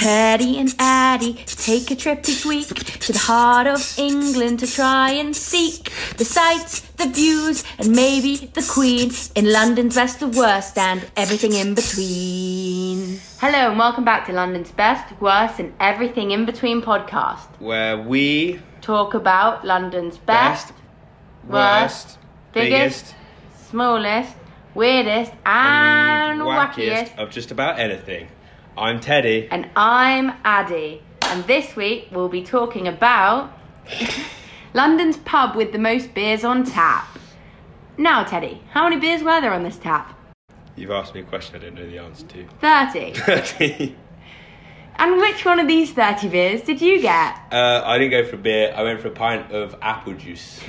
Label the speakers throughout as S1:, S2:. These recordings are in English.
S1: Teddy and Addy take a trip each week to the heart of England to try and seek the sights, the views, and maybe the Queen in London's best of worst and everything in between. Hello and welcome back to London's best, worst, and everything in between podcast,
S2: where we
S1: talk about London's best, worst, biggest, smallest, weirdest, and wackiest
S2: of just about anything. I'm Teddy.
S1: And I'm Addy. And this week we'll be talking about London's pub with the most beers on tap. Now, Teddy, how many beers were there on this tap?
S2: You've asked me a question I don't know the answer to.
S1: 30.
S2: 30.
S1: And which one of these 30 beers did you get?
S2: I didn't go for a beer. I went for a pint of apple juice.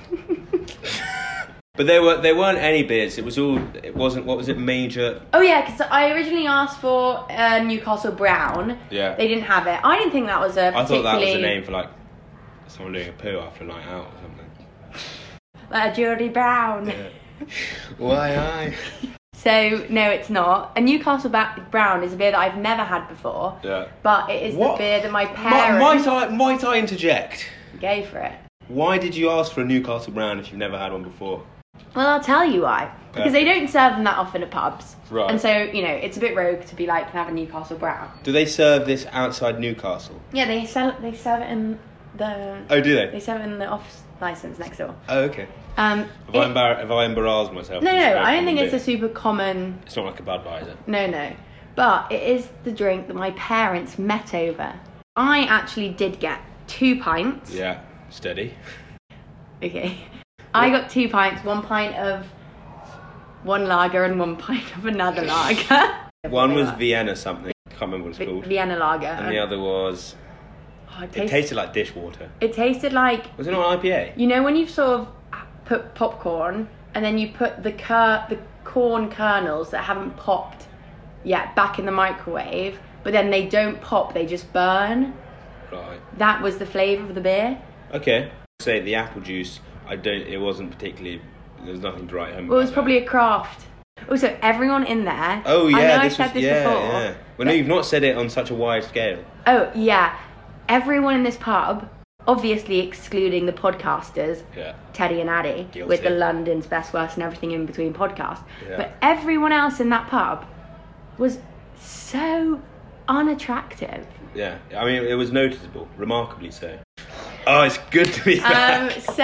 S2: But there weren't any beers. It wasn't, what was it, major?
S1: Oh yeah, because I originally asked for Newcastle Brown.
S2: Yeah.
S1: They didn't have it. I didn't think that was a particularly...
S2: I thought that was a name for like someone doing a poo after a night out or something.
S1: Like a Geordie Brown.
S2: Yeah. Why I?
S1: So, no, it's not. A Newcastle Brown is a beer that I've never had before.
S2: Yeah.
S1: But it is the beer that my parents...
S2: Might I interject?
S1: Go for it.
S2: Why did you ask for a Newcastle Brown if you've never had one before?
S1: Well, I'll tell you why. Because they don't serve them that often at pubs.
S2: Right.
S1: And so, it's a bit rogue to be like, have a Newcastle Brown.
S2: Do they serve this outside Newcastle?
S1: Yeah, they serve it in the...
S2: Oh, do they?
S1: They serve it in the off-licence next door.
S2: Oh, okay.
S1: Have
S2: I embarrassed myself?
S1: No, I don't think it's a super common...
S2: It's not like a Budweiser.
S1: No. But it is the drink that my parents met over. I actually did get 2 pints.
S2: Yeah, steady.
S1: Okay. I got 2 pints, 1 pint of one lager and 1 pint of another lager.
S2: One was Vienna something. I can't remember what it's called.
S1: Vienna lager.
S2: And the other was... it tasted like dishwater.
S1: It tasted like...
S2: Was it not an IPA?
S1: You know when you've sort of put popcorn and then you put the corn kernels that haven't popped yet back in the microwave, but then they don't pop, they just burn?
S2: Right.
S1: That was the flavour of the beer.
S2: Okay. Say the apple juice... it wasn't particularly, there was nothing to write home about.
S1: Well, it was probably a craft. Also, everyone in there...
S2: Oh, yeah.
S1: I know I've said this before.
S2: Yeah. Well, no, you've not said it on such a wide scale.
S1: Oh, yeah. Everyone in this pub, obviously excluding the podcasters, Teddy and Addy,
S2: Guilty.
S1: with the London's Best, Worst and Everything in Between podcast.
S2: Yeah.
S1: But everyone else in that pub was so unattractive.
S2: Yeah. I mean, it was noticeable. Remarkably so. Oh, it's good to be back.
S1: So,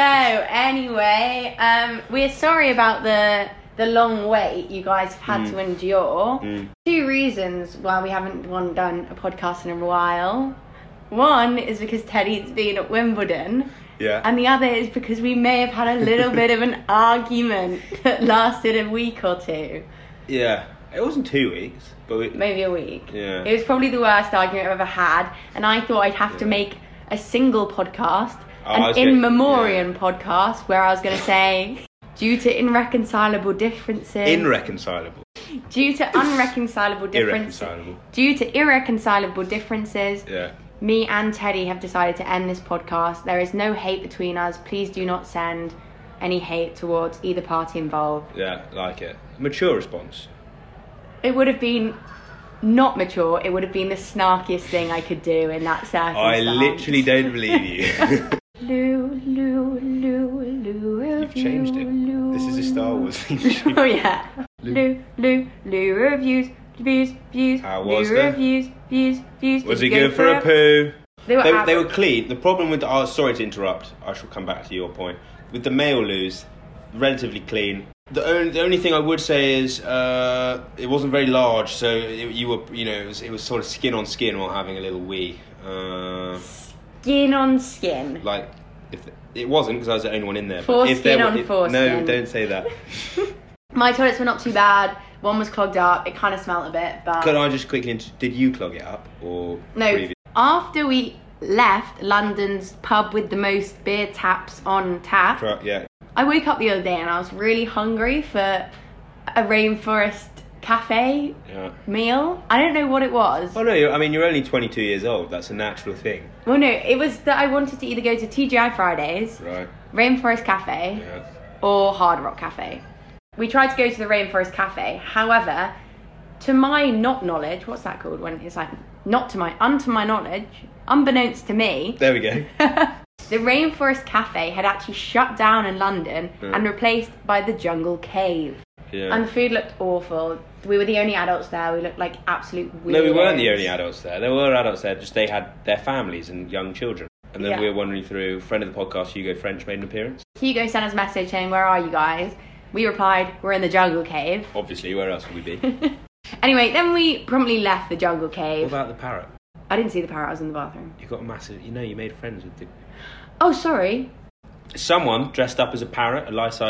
S1: anyway, we're sorry about the long wait you guys have had to endure. 2 reasons why we haven't done a podcast in a while. One is because Teddy's been at Wimbledon.
S2: Yeah.
S1: And the other is because we may have had a little bit of an argument that lasted a week or 2.
S2: Yeah. It wasn't 2 weeks, but...
S1: Maybe a week.
S2: Yeah.
S1: It was probably the worst argument I've ever had. And I thought I'd have to make a single podcast, an in memoriam podcast, where I was going to say, due to irreconcilable differences... Due to irreconcilable differences...
S2: Yeah.
S1: Me and Teddy have decided to end this podcast. There is no hate between us. Please do not send any hate towards either party involved.
S2: Yeah, like it. Mature response.
S1: It would have been not mature. It would have been the snarkiest thing I could do in that circumstance.
S2: I literally don't believe you.
S1: Lou,
S2: You've changed it.
S1: Lou,
S2: this is a Star Wars theme.
S1: Oh yeah. Lou, reviews.
S2: How was
S1: reviews, views.
S2: Was it good for a poo?
S1: They
S2: were clean. The problem with... sorry to interrupt. I shall come back to your point. With the male loos, relatively clean. The only thing I would say is it wasn't very large, so it was sort of skin on skin while having a little wee.
S1: Skin on skin.
S2: Like, if it wasn't because I was the only one in there.
S1: Foreskin on foreskin.
S2: No, don't say that.
S1: My toilets were not too bad. One was clogged up. It kind of smelled a bit, but...
S2: Could I just quickly... Did you clog it up, or...
S1: No, after we left London's pub with the most beer taps on tap...
S2: Yeah.
S1: I woke up the other day and I was really hungry for a Rainforest Cafe meal. I don't know what it was.
S2: Oh, no, you're only 22 years old. That's a natural thing.
S1: Well, no, it was that I wanted to either go to TGI Fridays,
S2: right,
S1: Rainforest Cafe, or Hard Rock Cafe. We tried to go to the Rainforest Cafe. However, to my not knowledge, what's that called when it's like unto my knowledge, unbeknownst to me.
S2: There we go.
S1: The Rainforest Cafe had actually shut down in London and replaced by the Jungle Cave.
S2: Yeah.
S1: And the food looked awful. We were the only adults there. We looked like absolute weirdos.
S2: No, we weren't the only adults there. There were adults there, just they had their families and young children. And then we were wandering through. Friend of the podcast, Hugo French, made an appearance.
S1: Hugo sent us a message saying, "Where are you guys?" We replied, "We're in the Jungle Cave."
S2: Obviously, where else would we be?
S1: Anyway, then we promptly left the Jungle Cave.
S2: What about the parrot?
S1: I didn't see the parrot. I was in the bathroom.
S2: You got a massive... You made friends with the...
S1: Oh, sorry.
S2: Someone dressed up as a parrot,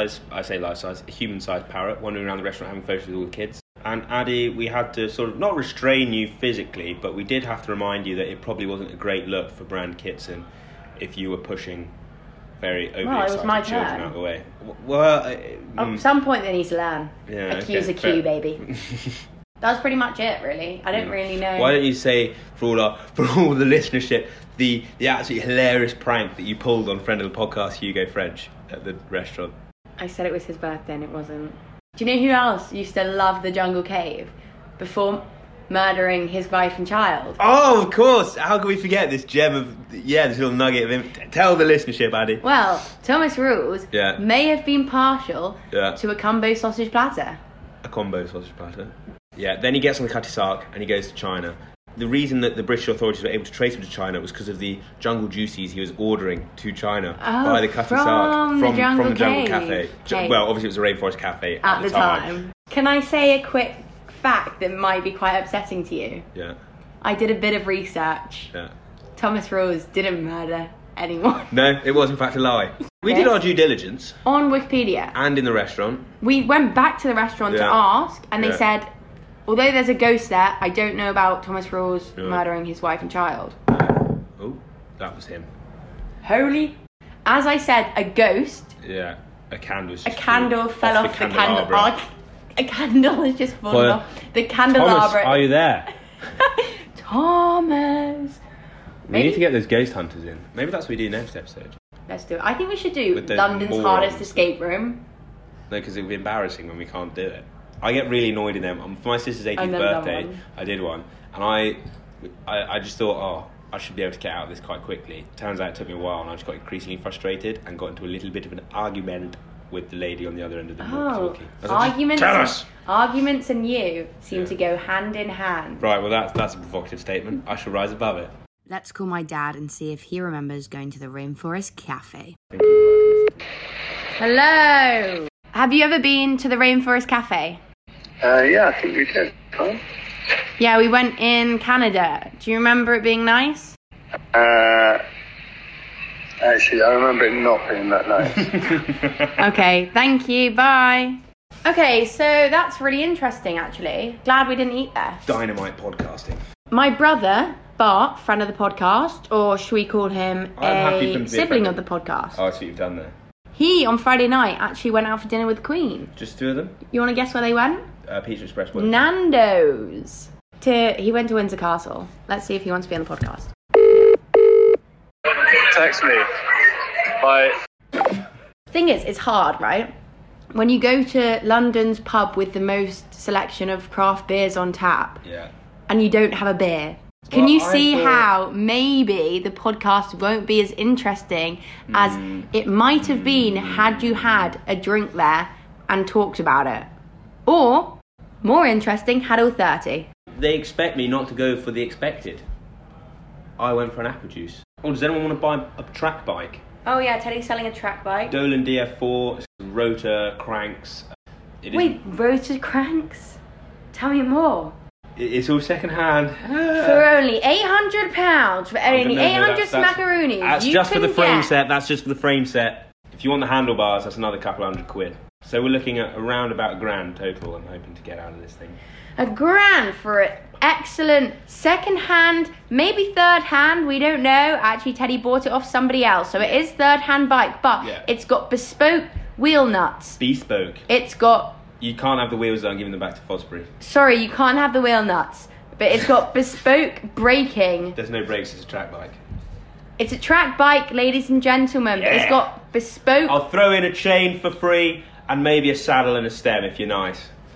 S2: a human-sized parrot, wandering around the restaurant having photos with all the kids. And Addy, we had to sort of not restrain you physically, but we did have to remind you that it probably wasn't a great look for Brand Kitson if you were pushing very overly excited children out of the way. Well,
S1: at some point they need to learn.
S2: Yeah,
S1: a cue's a cue, baby. That was pretty much it, really. I don't really know.
S2: Why don't you say, for all the listenership, the absolutely hilarious prank that you pulled on friend of the podcast, Hugo French, at the restaurant?
S1: I said it was his birthday and it wasn't. Do you know who else used to love the Jungle Cave before murdering his wife and child?
S2: Oh, of course! How can we forget this gem of... this little nugget of him. Tell the listenership, Addy.
S1: Well, Thomas Rules may have been partial to a combo sausage platter.
S2: A combo sausage platter? Yeah, then he gets on the Cutty Sark and he goes to China. The reason that the British authorities were able to trace him to China was because of the jungle juices he was ordering to China by the Cutty Sark from the Jungle Cafe. Well, obviously it was a Rainforest Cafe at the time.
S1: Can I say a quick fact that might be quite upsetting to you?
S2: Yeah.
S1: I did a bit of research.
S2: Yeah.
S1: Thomas Rose didn't murder anyone.
S2: No, it was in fact a lie. We did our due diligence.
S1: On Wikipedia.
S2: And in the restaurant.
S1: We went back to the restaurant to ask, and they said, although there's a ghost there, I don't know about Thomas Rose murdering his wife and child.
S2: Oh, that was him.
S1: Holy. As I said, a ghost.
S2: Yeah, a candle
S1: fell off the candelabra. A candle has just fallen off the candelabra.
S2: Thomas, are you there?
S1: Thomas.
S2: We need to get those ghost hunters in. Maybe that's what we do next episode.
S1: Let's do it. I think we should do London's hardest escape room.
S2: No, because it would be embarrassing when we can't do it. I get really annoyed in them. For my sister's 18th birthday, I did one. And I just thought, I should be able to get out of this quite quickly. Turns out it took me a while, and I just got increasingly frustrated and got into a little bit of an argument with the lady on the other end of the walkie-talkie.
S1: Arguments and you seem to go hand in hand.
S2: Right, well that's a provocative statement. I shall rise above it.
S1: Let's call my dad and see if he remembers going to the Rainforest Cafe. Hello! Have you ever been to the Rainforest Cafe?
S3: Yeah, I think we did. Huh?
S1: Yeah, we went in Canada. Do you remember it being nice?
S3: Actually, I remember it not being that nice.
S1: Okay, thank you, bye. Okay, so that's really interesting, actually. Glad we didn't eat there.
S2: Dynamite podcasting.
S1: My brother, Bart, friend of the podcast, or should we call him a sibling of the podcast?
S2: Oh, I see what you've done there.
S1: He, on Friday night, actually went out for dinner with the Queen.
S2: Just two of them?
S1: You want to guess where they went?
S2: Pizza Express.
S1: Nando's. He went to Windsor Castle. Let's see if he wants to be on the podcast.
S3: Text me. Bye.
S1: Thing is, it's hard, right? When you go to London's pub with the most selection of craft beers on tap, and you don't have a beer, can you see how maybe the podcast won't be as interesting as it might have been had you had a drink there and talked about it? Or, more interesting, had all 30.
S2: They expect me not to go for the expected. I went for an apple juice. Oh, does anyone want to buy a track bike?
S1: Oh yeah, Teddy's selling a track bike.
S2: Dolan DF4, rotor, cranks.
S1: Wait, rotor cranks? Tell me more.
S2: It's all second hand.
S1: For only £800, for only 800 smackaroonies.
S2: That's just for the frame set. That's just for the frame set. If you want the handlebars, that's another couple £100. So we're looking at around about £1,000 total. I'm hoping to get out of this thing.
S1: £1,000 for an excellent second hand, maybe third hand. We don't know. Actually, Teddy bought it off somebody else, so it is third hand bike. But it's got bespoke wheel nuts.
S2: Bespoke.
S1: It's got.
S2: You can't have the wheels that I'm giving them back to Fosbury.
S1: Sorry, you can't have the wheel nuts. But it's got bespoke braking.
S2: There's no brakes, it's a track bike.
S1: It's a track bike, ladies and gentlemen. But it's got bespoke...
S2: I'll throw in a chain for free and maybe a saddle and a stem if you're nice.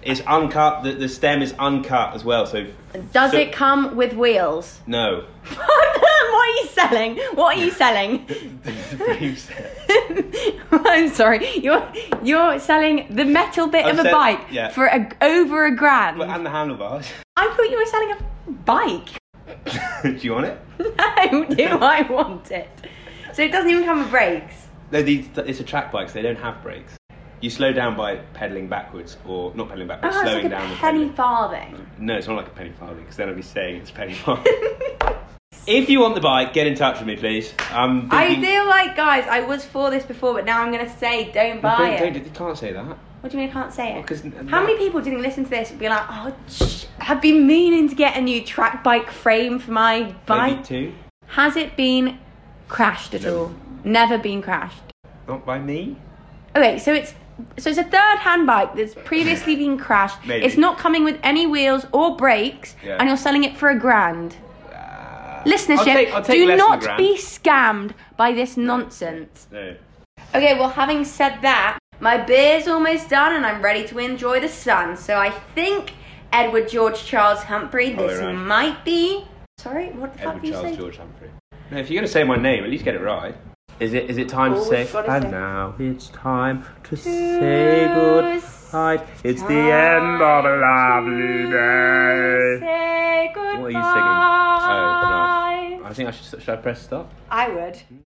S2: It's uncut. The stem is uncut as well. So
S1: Does it come with wheels?
S2: No.
S1: What are you selling? What are you selling?
S2: The frame set.
S1: I'm sorry. You're selling the metal bit of a bike for over £1,000.
S2: And the handlebars.
S1: I thought you were selling a bike.
S2: Do you want it?
S1: No, do I want it? So it doesn't even come with brakes?
S2: No, it's a track bike, so they don't have brakes. You slow down by pedalling backwards, or not pedalling backwards, slowing
S1: it's like
S2: down.
S1: a penny farthing.
S2: No, it's not like a penny farthing, because then I'd be saying it's penny farthing. If you want the bike, get in touch with me, please.
S1: I feel like, guys, I was for this before, but now I'm going to say don't buy it.
S2: You can't say that.
S1: What do you mean I can't say it?
S2: Well,
S1: how many people didn't listen to this and be like, I've been meaning to get a new track bike frame for my bike?
S2: Maybe 2.
S1: Has it been crashed at all? Never been crashed.
S2: Not by me.
S1: Okay, so it's a third-hand bike that's previously been crashed.
S2: Maybe.
S1: It's not coming with any wheels or brakes, and you're selling it for £1,000. Listenership,
S2: I'll take
S1: do
S2: less
S1: not
S2: than £1,000.
S1: be scammed by this nonsense.
S2: No.
S1: Okay, well, having said that, my beer's almost done and I'm ready to enjoy the sun. So I think Edward George Charles Humphrey, this might be... Sorry, what the fuck did you say?
S2: Edward Charles George Humphrey. No, if you're going to say my name, at least get it right. Is it time to say... And now it's time to say goodbye. It's the end of a lovely day.
S1: Say goodbye.
S2: What are you singing? Oh, right. I think should I press stop?
S1: I would.